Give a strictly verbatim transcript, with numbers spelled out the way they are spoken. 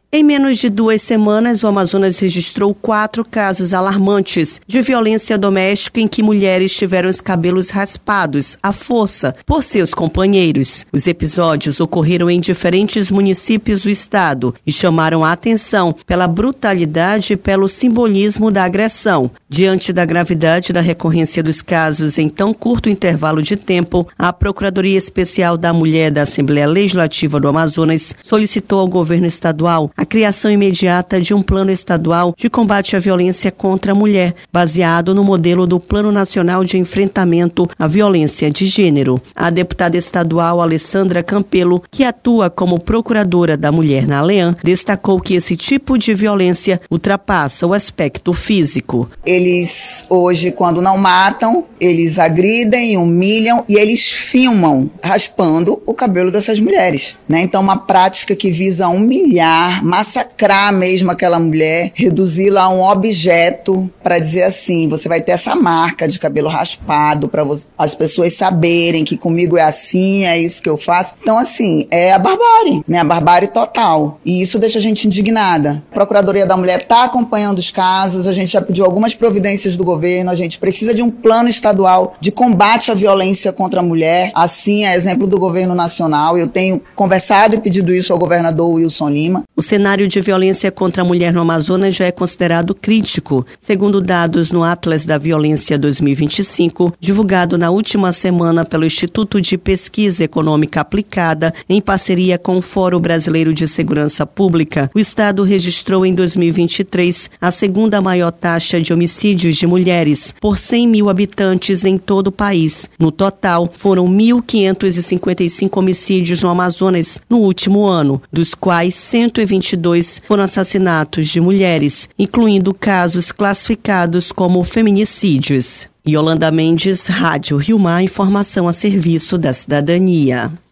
Em menos de duas semanas, o Amazonas registrou quatro casos alarmantes de violência doméstica em que mulheres tiveram os cabelos raspados à força por seus companheiros. Os episódios ocorreram em diferentes municípios do estado e chamaram a atenção pela brutalidade e pelo simbolismo da agressão. Diante da gravidade da recorrência dos casos em tão curto intervalo de tempo, a Procuradoria Especial da Mulher da Assembleia Legislativa do Amazonas solicitou ao governo estadual a criação imediata de um plano estadual de combate à violência contra a mulher, baseado no modelo do Plano Nacional de Enfrentamento à Violência de Gênero. A deputada estadual Alessandra Campelo, que atua como procuradora da mulher na ALEAN, destacou que esse tipo de violência ultrapassa o aspecto físico. Eles, hoje, quando não matam, eles agridem, humilham e eles filmam raspando o cabelo dessas mulheres, né? Então, uma prática que visa humilhar, massacrar mesmo aquela mulher, reduzi-la a um objeto para dizer assim, você vai ter essa marca de cabelo raspado para as pessoas saberem que comigo é assim, é isso que eu faço. Então, assim, é a barbárie, né? A barbárie total. E isso deixa a gente indignada. A Procuradoria da Mulher está acompanhando os casos, a gente já pediu algumas providências do governo, a gente precisa de um plano estadual de combate à violência contra a mulher, assim, a exemplo do governo nacional. Eu tenho conversado e pedido isso ao governador Wilson Lima. O cenário de violência contra a mulher no Amazonas já é considerado crítico, segundo dados no Atlas da Violência dois mil e vinte e cinco, divulgado na última semana pelo Instituto de Pesquisa Econômica Aplicada, em parceria com o Fórum Brasileiro de Segurança Pública. O estado registrou em dois mil e vinte e três a segunda maior taxa de homicídios de mulheres por cem mil habitantes em todo o país. No total, foram mil quinhentos e cinquenta e cinco homicídios no Amazonas no último ano, dos quais cento e vinte e dois foram assassinatos de mulheres, incluindo casos classificados como feminicídios. Yolanda Mendes, Rádio Rio Mar, informação a serviço da cidadania.